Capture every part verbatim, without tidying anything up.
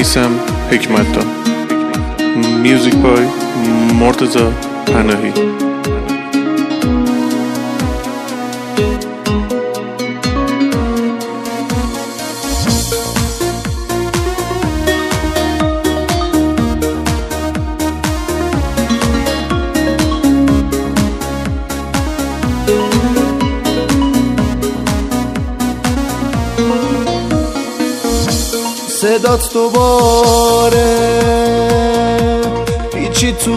میثم حکمت‌دان. میوزیک بای مرتضی پناهی. صدات دوباره پیچید تو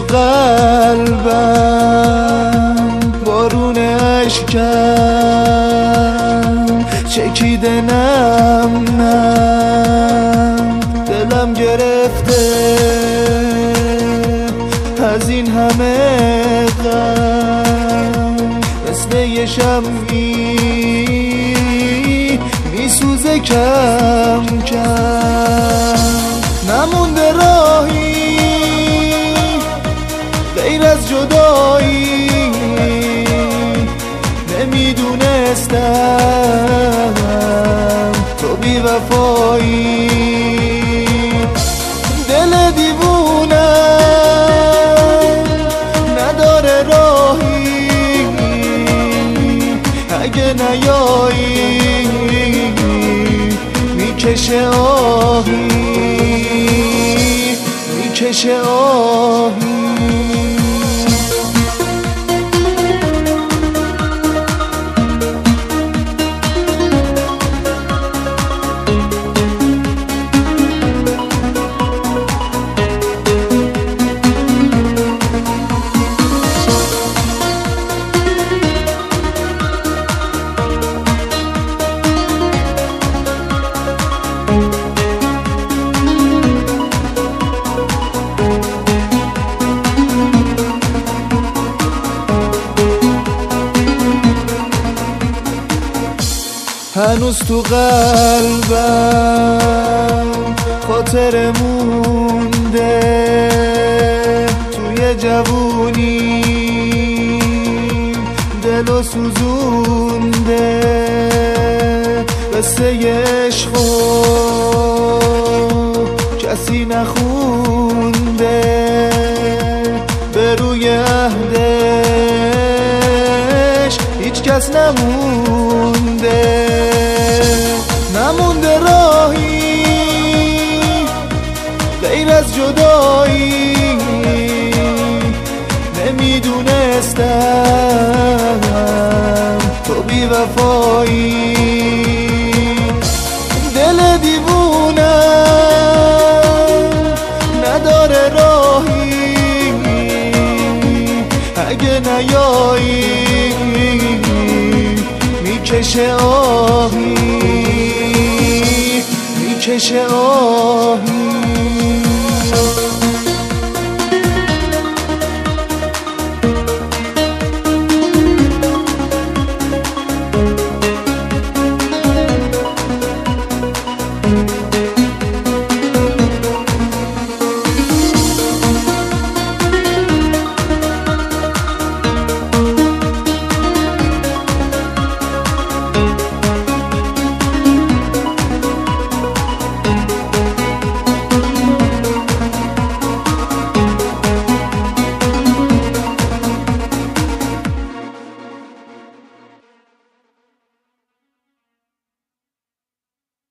قلبم، بارون عشقم چکیده نم نم، دلم گرفته از این همه غم، مثل یه شمعی میسوزه کم کم، نمونده راهی غیر از جدایی، نمیدونستم تو بی وفایی، دل دیوونم نداره راهی، اگه نیایی میکشه آهی، میکشه آهی. هنوز تو قلبم خاطر مونده، توی جوونی دلو سوزونده، قصه عشقو کسی نخونده، به روی عهدش هیچ کس نمونده، نمونده راهی غیر از جدایی، نمیدونستم تو بی وفایی، دل دیوونم نداره راهی، اگه نیایی میکشه آهی، میکشه آهی.